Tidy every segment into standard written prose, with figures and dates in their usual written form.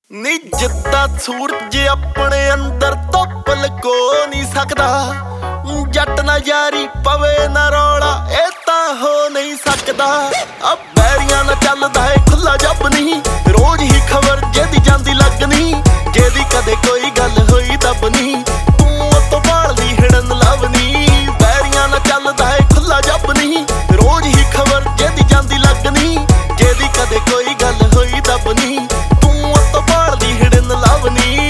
ਨੀ ਜਿੱਦਾਂ ਸੂਰਜ ਆਪਣੇ ਅੰਦਰ ਧੁੱਪ ਲਕੋ ਨਹੀਂ ਸਕਦਾ, ਜੱਟ ਨਾ ਯਾਰੀ ਪਵੇ ਨਾ ਰੌਲਾ ਇਹ ਤਾਂ ਹੋ ਨਹੀਂ ਸਕਦਾ। ਆ ਬੈਰੀਆਂ ਨਾਲ ਚੱਲਦਾ ਏ ਖੁੱਲਾ ਜੱਬ ਨਹੀਂ, ਰੋਜ਼ ਹੀ ਖਬਰ ਜਿਹਦੀ ਜਾਂਦੀ ਲੱਗਣੀ, ਜਿਹਦੀ ਕਦੇ ਕੋਈ ਗੱਲ ਹੋਈ ਦੱਬ ਨਹੀਂ, ਤੂੰ ਉਹ ਤੋਂ ਭਾਲਦੀ ਹਿੜਨ ਲੱਭਣੀ। ਬੈਰੀਆਂ ਨਾਲ ਚੱਲਦਾ ਏ ਖੁੱਲਾ ਜੱਬ ਨਹੀਂ, ਰੋਜ਼ ਹੀ ਖਬਰ ਜਿਹਦੀ ਜਾਂਦੀ ਲੱਗਣੀ, ਜਿਹਦੀ ਕਦੇ ਕੋਈ ਗੱਲ ਹੋਈ ਦੱਬ ਨਹੀਂ, ਤੂੰ ਉਹ ਤੋਂ ਭਾਲਦੀ ਹਿੜਨ ਲੱਭਣੀ।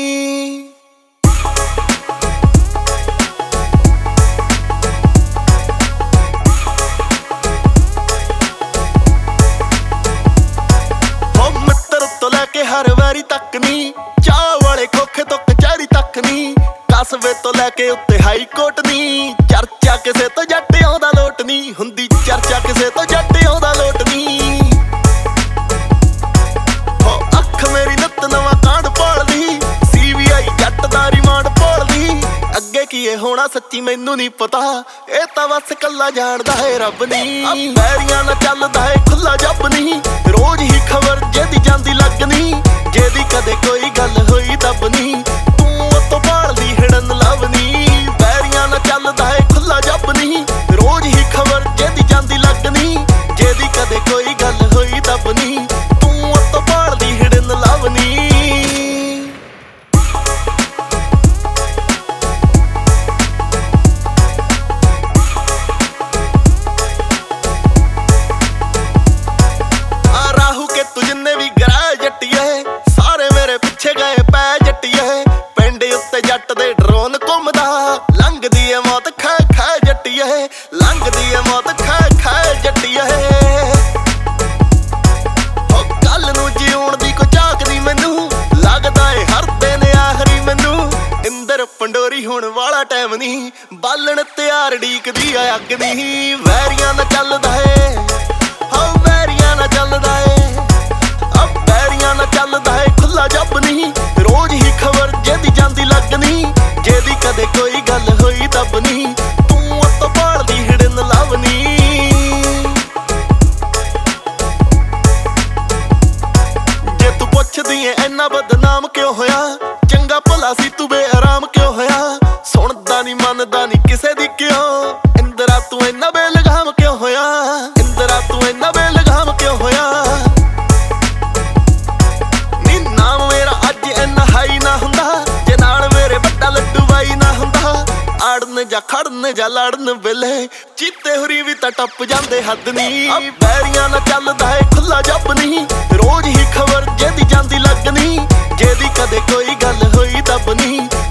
ਹਰ ਵਾਰੀ ਤੱਕ ਨੀ ਚਾਹ ਵਾਲੇ ਖੋਖੇ ਤੋਂ ਕਚਹਿਰੀ ਤੱਕ ਨੀ, ਕਸਬੇ ਤੋਂ ਲੈ ਕੇ ਉੱਤੇ ਹਾਈ ਕੋਰਟ ਨੀ, ਚਰਚਾ ਕਿਸੇ ਤੋਂ ਜੱਟ ਆਉਂਦਾ ਲੋਟ ਨੀ ਹੁੰਦੀ, ਚਰਚਾ ਕਿਸੇ ਤੋਂ ਜੱਟ ਆਉਂਦਾ ਲੋਟ ਨੀ। ਹੋ ਅੱਖ ਮੇਰੀ ਨਿੱਤ ਨਵਾਂ ਕਾਂਡ ਭਾਲਦੀ, CBI ਜੱਟ ਦਾ ਰਿਮਾਂਡ ਭਾਲਦੀ, ਅੱਗੇ ਕੀ ਇਹ ਹੋਣਾ ਸੱਚੀ ਮੈਨੂੰ ਨਹੀਂ ਪਤਾ, ਇਹ ਤਾਂ ਬਸ ਕੱਲਾ ਜਾਣਦਾ ਹੈ ਰੱਬ ਨੀ। ਬੈਰੀਆਂ ਨਾਲ ਚੱਲਦਾ ਏ ਖੁੱਲਾ ਜੱਬ ਨਹੀਂ, ਰੋਜ਼ ਹੀ ਖਬਰ ਜਿਹਦੀ ਜਾਂਦੀ ਲੱਗਣੀ, ਜਿਹਦੀ ਕਦੇ ਕੋਈ ਗੱਲ ਹੋਈ ਦੱਬ ਨਹੀਂ, ਤੂੰ ਉਹ ਤੋਂ ਭਾਲਦੀ ਹਿੜਨ ਲੱਭਣੀ। ਬੈਰੀਆਂ ਨਾਲ ਚੱਲਦਾ ਏ ਖੁੱਲਾ ਜੱਬ ਨਹੀਂ, ਰੋਜ਼ ਹੀ ਖਬਰ ਜਿਹਦੀ ਜਾਂਦੀ ਲੱਗਣੀ, ਜਿਹਦੀ ਕਦੇ ਕੋਈ ਗੱਲ ਹੋਈ ਦੱਬ ਨਹੀਂ, ਤੂੰ ਉਹ ਤੋਂ ਭਾਲਦੀ ਹਿੜਨ ਲੱਭਣੀ। ਜਿੰਨੇ ਵੀ ਗਰਾਹ ਜੱਟੀਏ ਸਾਰੇ ਮੇਰੇ ਪਿੱਛੇ ਗਏ ਪੈ ਜੱਟੀਏ, ਪਿੰਡ ਉੱਤੇ ਜੱਟ ਦੇ ਡਰੋਨ ਘੁੰਮਦਾ, ਲੰਘਦੀ ਏ ਮੌਤ ਖੈ ਖੈ ਜੱਟੀਏ, ਲੰਘਦੀ ਏ ਮੌਤ ਖੈ ਖੈ ਜੱਟੀਏ। ਉਹ ਕੱਲ ਨੂੰ ਜਿਉਣ ਦੀ ਕੋ ਝਾਕਦੀ ਮੈਨੂੰ, ਲੱਗਦਾ ਏ ਹਰ ਦਿਨ ਆਖਰੀ ਮੈਨੂੰ, ਇੰਦਰ ਪੰਡੋਰੀ ਹੋਣ ਵਾਲਾ ਟਾਈਮ ਨਹੀਂ, ਬਾਲਣ ਤਿਆਰ ਢੀਕਦੀ ਆ ਅੱਗ ਨਹੀਂ। ਵੈਰੀਆਂ ਨਾਲ ਚੱਲਦਾ ਏ ਹਾਂ ਵੈਰੀਆਂ ਨਾਲ ਚੱਲਦਾ ਏ, ਬੈਰੀਆਂ ਨਾਲ ਚੱਲਦਾ ਏ ਖੁੱਲਾ ਜੱਬ ਨਹੀਂ, ਰੋਜ਼ ਹੀ ਖਬਰ ਜਿਹਦੀ ਜਾਂਦੀ ਲੱਗਣੀ, ਜਿਹਦੀ ਕਦੇ ਕੋਈ ਗੱਲ ਹੋਈ ਦੱਬ ਨਹੀਂ, ਤੂੰ ਉਹ ਤੋਂ ਭਾਲਦੀ ਹਿੜਨ ਲੱਭਣੀ। ਜੇ ਤੂੰ ਪੁੱਛਦੀ ਏ ਇੰਨਾ ਬਦਨਾਮ ਕਿਉਂ ਹੋਇਆ, ਚੰਗਾ ਭਲਾ ਸੀ ਤੂੰ ਬੇਆਰਾਮ ਕਿਉਂ ਹੋਇਆ, ਸੁਣਦਾ ਨੀ ਮੰਨਦਾ ਨੀ ਕਿਸੇ ਦੀ ਕਿਉਂ, ਇੰਦਰਾ ਤੂੰ ਇੰਨਾ ਬੇਲਗਾਮ ਕਿਉਂ ਹੋਇਆ, ਇੰਦਰਾ ਤੂੰ ਇੰਨਾ ਬੇਲਗਾਮ ਕਿਉਂ ਹੋਇਆ। ਨਾ ਹੁੰਦਾ ਜੇ ਨਾਲ ਮੇਰੇ ਵੱਡਾ ਲੱਡੂ ਬਾਈ ਨਾ ਹੁੰਦਾ, ਆੜਨ ਜਾਂ ਖੜਨ ਜਾਂ ਲੜਨ ਵੇਲੇ ਚੀਤੇ ਹੁਰੀ ਵੀ ਤਾਂ ਟੱਪ ਜਾਂਦੇ ਹੱਦ ਨੀ। ਬੈਰੀਆਂ ਨਾਲ ਚੱਲਦਾ ਏ ਖੁੱਲਾ ਜੱਬ ਨਹੀਂ, ਰੋਜ਼ ਹੀ ਖਬਰ ਜਿਹਦੀ ਜਾਂਦੀ ਲੱਗਣੀ, ਜਿਹਦੀ ਕਦੇ ਕੋਈ ਗੱਲ ਹੋਈ ਦੱਬ ਨਹੀਂ,